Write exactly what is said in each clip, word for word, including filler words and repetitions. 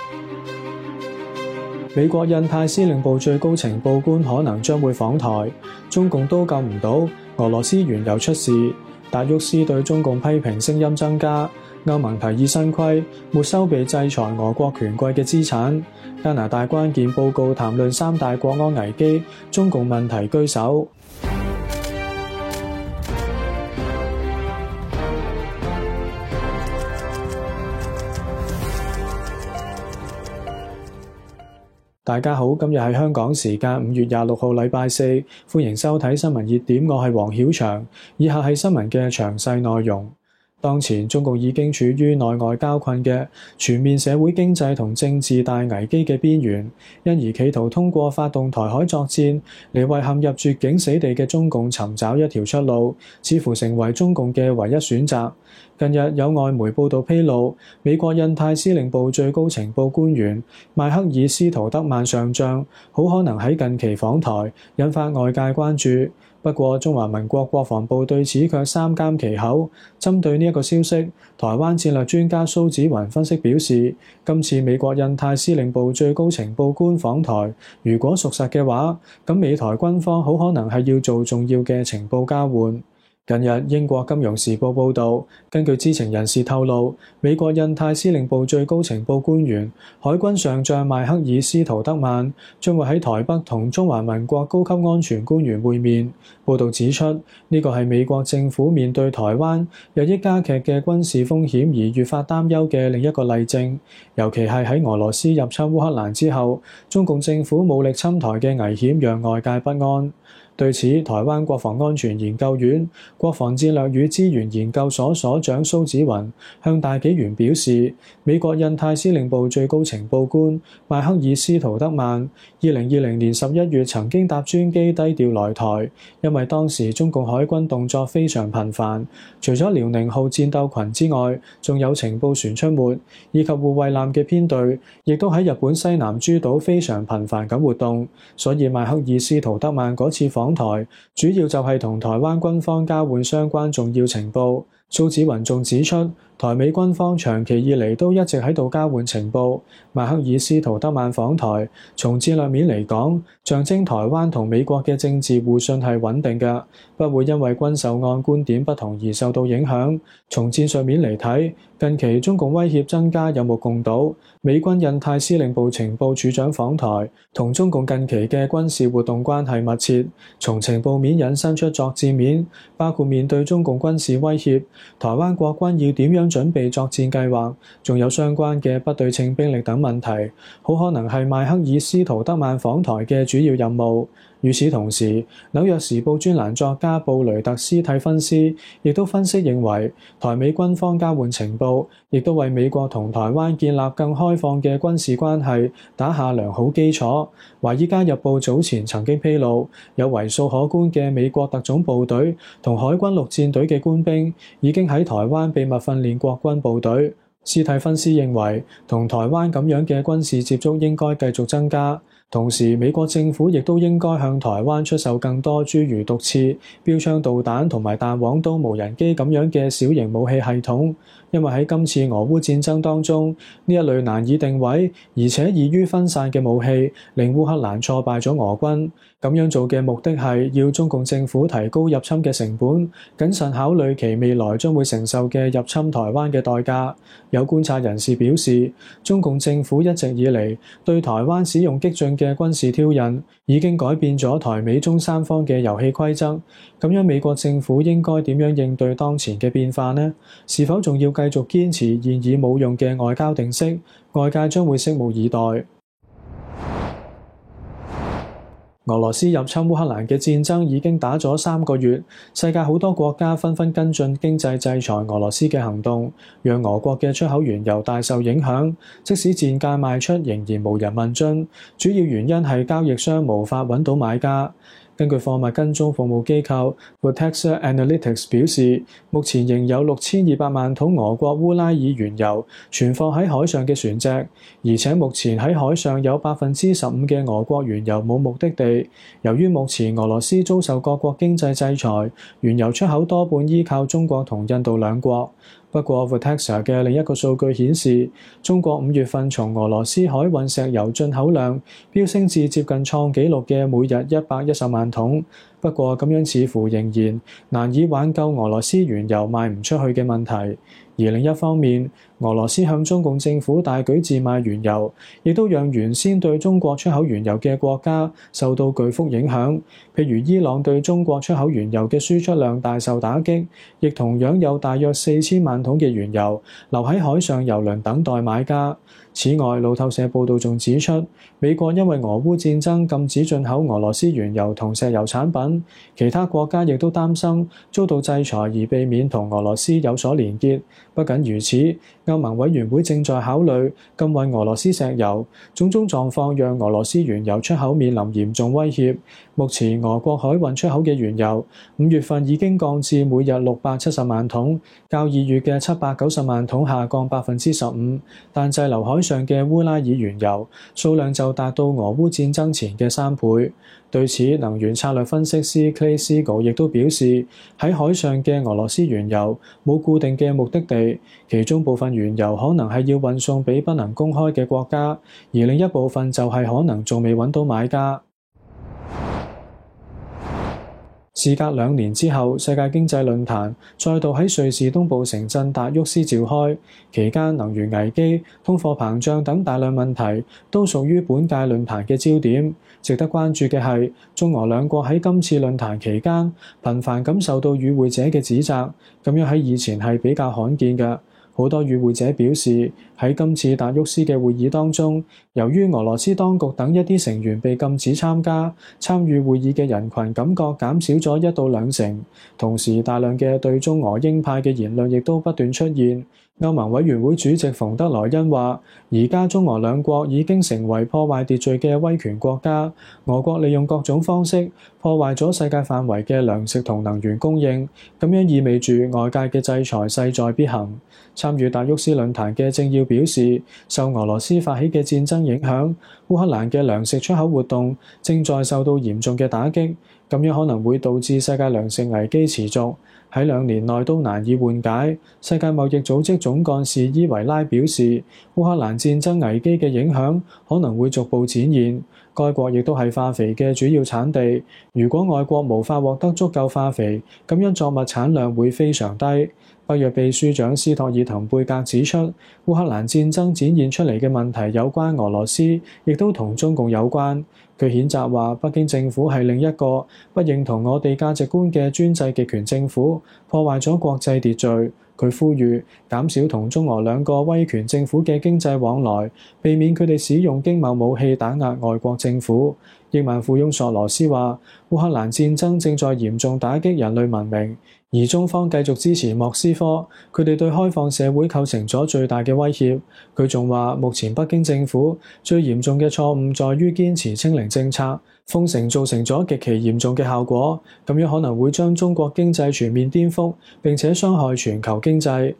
美國印太司令部最高情報官可能將會訪台，中共都救唔到，俄羅斯原油出事，達沃斯對中共批評聲音增加，歐盟提議新規，沒收被制裁俄國權貴嘅資產，加拿大關鍵報告談論三大國安危機，中共問題居首。大家好，今日係香港時間五月廿六號禮拜四，歡迎收睇新聞熱點，我係黃曉翔。以下係新聞嘅詳細內容。當前中共已經處於內外交困嘅全面社會經濟同政治大危機嘅邊緣，因而企圖通過發動台海作戰嚟為陷入絕境死地嘅中共尋找一條出路，似乎成為中共嘅唯一選擇。近日有外媒報道披露，美國印太司令部最高情報官員邁克爾斯圖德曼上將好可能喺近期訪台，引發外界關注。不過中華民國國防部對此卻三緘其口。針對呢一個消息，台灣戰略專家蘇紫雲分析表示，今次美國印太司令部最高情報官訪台，如果屬實嘅話，咁美台軍方好可能係要做重要嘅情報交換。近日，英國金融時報報導，根據知情人士透露，美國印太司令部最高情報官員海軍上將邁克爾斯圖德曼將會喺台北同中華民國高級安全官員會面。報導指出，呢個係美國政府面對台灣日益加劇嘅軍事風險而越發擔憂嘅另一個例證，尤其係喺俄羅斯入侵烏克蘭之後，中共政府武力侵台嘅危險讓外界不安。對此，台灣國防安全研究院國防戰略與資源研究所所長蘇紫雲向大紀元表示，美國印太司令部最高情報官邁克爾斯圖德曼二零二零年十一月曾經搭專機低調來台，因為當時中共海軍動作非常頻繁，除咗遼寧號戰鬥群之外，仲有情報船出沒，以及護衛艦嘅編隊，亦都喺日本西南諸島非常頻繁咁活動，所以邁克爾斯圖德曼嗰次訪台主要就係同台灣軍方交換相關重要情報。蘇紫雲仲指出，台美軍方長期以嚟都一直喺度交換情報。邁克爾斯圖德曼訪台，從戰略面嚟講，象徵台灣同美國嘅政治互信係穩定嘅，不會因為軍售案觀點不同而受到影響。從戰術面嚟睇，近期中共威脅增加有目共睹。美軍印太司令部情報處長訪台，同中共近期嘅軍事活動關係密切。從情報面引申出作戰面，包括面對中共軍事威脅，台灣國軍要點樣準備作戰計劃，仲有相關嘅不對稱兵力等問題，好可能係邁克爾斯圖德曼訪台嘅主要任務。與此同時，紐約時報專欄作家布雷特斯蒂芬斯亦都分析認為，台美軍方交換情報，亦都為美國同台灣建立更開放嘅軍事關係打下良好基礎。華爾街日報早前曾經披露，有為數可觀嘅美國特種部隊同海軍陸戰隊嘅官兵已經喺台灣秘密訓練國軍部隊。斯蒂芬斯認為，同台灣咁樣嘅軍事接觸應該繼續增加。同時，美國政府亦都應該向台灣出售更多諸如毒刺、標槍導彈同埋彈簧刀無人機咁樣嘅小型武器系統，因為喺今次俄烏戰爭當中，呢一類難以定位而且易於分散嘅武器，令烏克蘭挫敗咗俄軍。咁樣做嘅目的係要中共政府提高入侵嘅成本，謹慎考慮其未來將會承受嘅入侵台灣嘅代價。有觀察人士表示，中共政府一直以嚟對台灣使用激進嘅軍事挑釁，已經改變咗台美中三方嘅遊戲規則。咁樣美國政府應該點樣應對當前嘅變化呢？是否仲要繼續堅持現已冇用嘅外交定式？外界將會拭目以待。俄羅斯入侵烏克蘭嘅戰爭已經打咗三個月，世界好多國家紛紛跟進經濟制裁俄羅斯嘅行動，讓俄國嘅出口原油大受影響。即使賤價賣出，仍然無人問津，主要原因係交易商無法揾到買家。根據貨物跟蹤服務機構 Vortex Analytics 表示，目前仍有六千二百萬桶俄國烏拉爾原油存放喺海上嘅船隻，而且目前喺海上有百分之十五嘅俄國原油冇目的地。由於目前俄羅斯遭受各國經濟制裁，原油出口多半依靠中國同印度兩國。 不過 Vortexa 嘅另一個數據顯示，中國五月份從俄羅斯海運石油進口量飆升至接近創紀錄嘅每日一百一十萬桶。不過咁樣似乎仍然難以挽救俄羅斯原油賣唔出去嘅問題。而另一方面，俄羅斯向中共政府大舉自賣原油，亦都讓原先對中國出口原油嘅國家受到巨幅影響。譬如伊朗對中國出口原油嘅輸出量大受打擊，亦同樣有大約四千萬桶嘅原油留喺海上油輪等待買家。此外，路透社報道仲指出，美國因為俄烏戰爭禁止進口俄羅斯原油同石油產品，其他國家亦都擔心遭到制裁而避免同俄羅斯有所連結。不僅如此，歐盟委員會正在考慮禁運俄羅斯石油，種種狀況讓俄羅斯原油出口面臨嚴重威脅。目前俄國海運出口嘅原油五月份已經降至每日六百七十萬桶，較二月嘅七百九十萬桶下降百分之十五，但滯留海上嘅烏拉爾原油數量就達到俄烏戰爭前嘅三倍。對此，能源策略分析師 Clay Siegel 亦都表示，喺海上嘅俄羅斯原油冇固定嘅目的地，其中部分原油可能係要運送俾不能公開嘅國家，而另一部分就係可能仲未揾到買家。事隔兩年之後，世界經濟論壇再度喺瑞士東部城鎮達沃斯召開，期間能源危機、通貨膨脹等大量問題都屬於本屆論壇嘅焦點。值得關注嘅係，中俄兩國喺今次論壇期間頻繁咁受到與會者嘅指責，咁樣喺以前係比較罕見嘅。好多與會者表示，喺今次達沃斯嘅會議當中，由於俄羅斯當局等一啲成員被禁止參加，參與會議嘅人群感覺減少咗一到兩成，同時大量嘅對中俄鷹派嘅言論亦都不斷出現。歐盟委員會主席馮德萊恩話，而家中俄兩國已經成為破壞秩序嘅威權國家，俄國利用各種方式破壞咗世界範圍嘅糧食同能源供應，咁樣意味住外界嘅制裁勢在必行。參與達沃斯論壇嘅政要表示，受俄羅斯發起嘅戰爭影響，烏克蘭嘅糧食出口活動正在受到嚴重嘅打擊，咁樣可能會導致世界糧食危機持續，喺兩年內都難以緩解。世界貿易組織總幹事伊維拉表示，烏克蘭戰爭危機嘅影響可能會逐步展現。該國亦都係化肥嘅主要產地，如果外國無法獲得足夠化肥，咁樣作物產量會非常低。北約秘書長斯托爾滕貝格指出，烏克蘭戰爭展現出嚟嘅問題有關俄羅斯，亦都同中共有關。佢譴責話，北京政府係另一個不認同我哋價值觀嘅專制極權政府，破壞咗國際秩序。佢呼籲減少同中俄兩個威權政府嘅經濟往來，避免佢哋使用經貿武器打壓外國政府。億萬富翁索羅斯話，烏克蘭戰爭正在嚴重打擊人類文明，而中方繼續支持莫斯科，佢哋對開放社會構成咗最大嘅威脅。佢仲話，目前北京政府最嚴重嘅錯誤在於堅持清零政策，封城造成咗極其嚴重嘅效果，咁樣可能會將中國經濟全面顛覆，並且傷害全球經濟。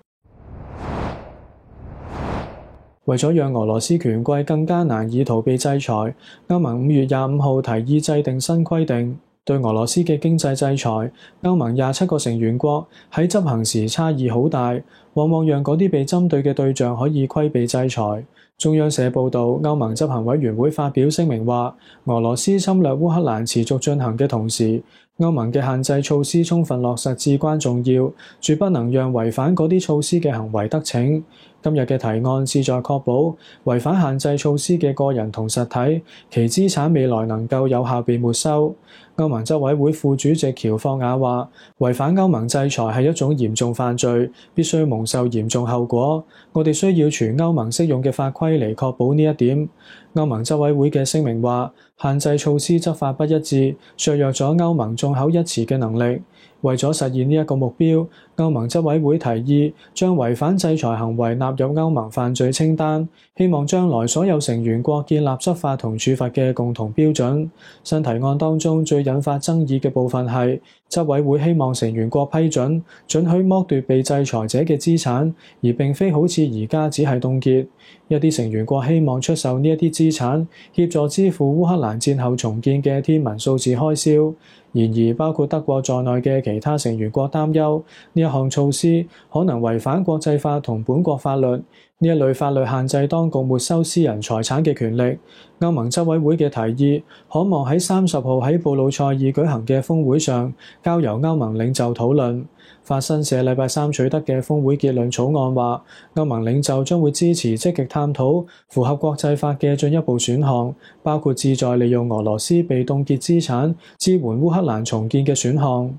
為咗讓俄羅斯權貴更加難以逃避制裁，歐盟五月廿五號提議制定新規定，對俄羅斯嘅經濟制裁。歐盟廿七個成員國喺執行時差異好大，往往讓嗰啲被針對嘅對象可以規避制裁。中央社報導，歐盟執行委員會發表聲明話，俄羅斯侵略烏克蘭持續進行嘅同時，歐盟嘅限制措施充分落實至關重要，絕不能讓違反嗰啲措施嘅行為得逞。今日嘅提案旨在確保違反限制措施嘅個人同實體，其資產未來能夠有效被沒收。歐盟執委會副主席喬霍雅話，違反歐盟制裁係一種嚴重犯罪，必須蒙受嚴重後果。我哋需要全歐盟適用嘅法規嚟確保呢一點。歐盟執委會嘅聲明話，限制措施執法不一致，削弱咗歐盟眾口一詞嘅能力。為咗實現呢一個目標，歐盟執委會提議將違反制裁行為納入歐盟犯罪清單，希望將來所有成員國建立執法同處罰嘅共同標準。新提案當中最引發爭議嘅部分係，執委會希望成員國批准准許剝奪被制裁者嘅資產，而並非好似而家只係凍結。一啲成員國希望出售呢一啲資產，協助支付烏克蘭戰後重建嘅天文數字開銷。 然而，包括德國在內嘅其他成員國擔憂呢一項措施可能違反國際法同本國法律。呢一類法律限制當局沒收私人財產嘅權力。歐盟執委會嘅提議，可望喺三十號喺布魯塞爾舉行嘅峰會上交由歐盟領袖討論。法新社禮拜三取得嘅峰會結論草案話，歐盟領袖將會支持積極探討符合國際法嘅進一步選項，包括旨在利用俄羅斯被凍結資產支援烏克蘭重建嘅選項。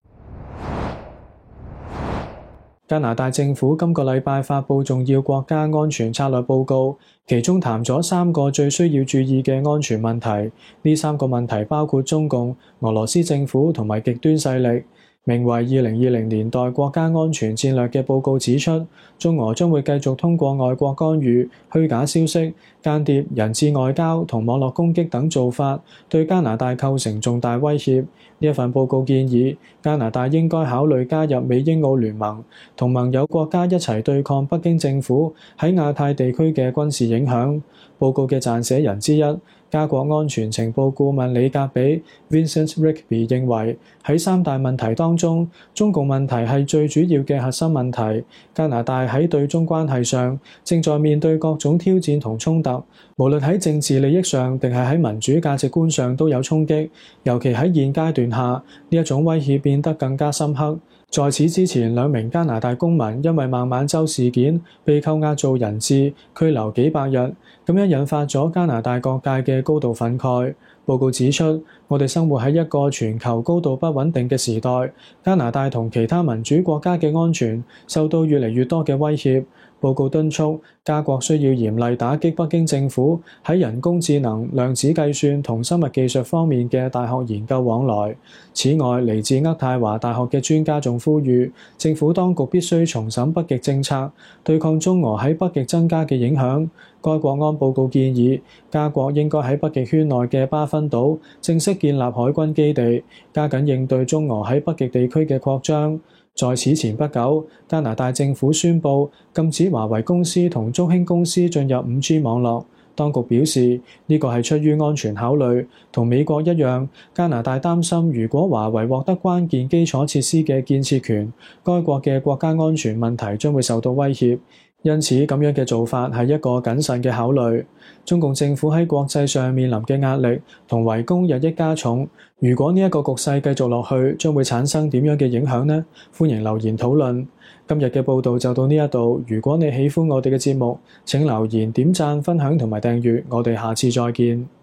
加拿大政府今個禮拜發布重要國家安全策略報告，其中談咗三個最需要注意嘅安全問題。呢三個問題包括中共、俄羅斯政府同埋極端勢力。名為《二零二零年代國家安全戰略》嘅報告指出，中俄將會繼續通過外國干預、虛假消息、間諜、人質外交同網絡攻擊等做法，對加拿大構成重大威脅。呢一份報告建議，加拿大應該考慮加入美英澳聯盟，同盟友國家一齊對抗北京政府喺亞太地區嘅軍事影響。報告嘅撰寫人之一，加國安全情報顧問李格比 Vincent Rigby 認為，喺三大問題當中，中共問題係最主要嘅核心問題。加拿大喺對中關係上正在面對各種挑戰同衝突，無論喺政治利益上定係喺民主價值觀上都有衝擊，尤其喺現階段下，呢一種威脅變得更加深刻。在此之前，兩名加拿大公民因為孟晚舟事件被扣押做人質，拘留幾百日，咁樣引發咗加拿大各界嘅高度憤慨。報告指出，我哋生活喺一個全球高度不穩定嘅時代，加拿大同其他民主國家嘅安全受到越嚟越多嘅威脅。報告敦促加國需要嚴厲打擊北京政府喺人工智能、量子計算同生物技術方面嘅大學研究往來。此外，嚟自渥太華大學嘅專家仲呼籲政府當局必須重審北極政策，對抗中俄喺北極增加嘅影響。該國安報告建議，加國應該喺北極圈內嘅巴芬島正式建立海軍基地，加緊應對中俄喺北極地區嘅擴張。在此前不久，加拿大政府宣布禁止華為公司同中興公司進入五 G 網絡。當局表示，呢個係出於安全考慮，同美國一樣，加拿大擔心如果華為獲得關鍵基礎設施嘅建設權，該國嘅國家安全問題將會受到威脅。因此，咁樣嘅做法係一個謹慎嘅考慮。中共政府喺國際上面臨嘅壓力同圍攻日益加重。如果呢一個局勢繼續落去，將會產生點樣嘅影響呢？歡迎留言討論。今日嘅報道就到呢一度。如果你喜歡我哋嘅節目，請留言、點讚、分享同埋訂閱。我哋下次再見。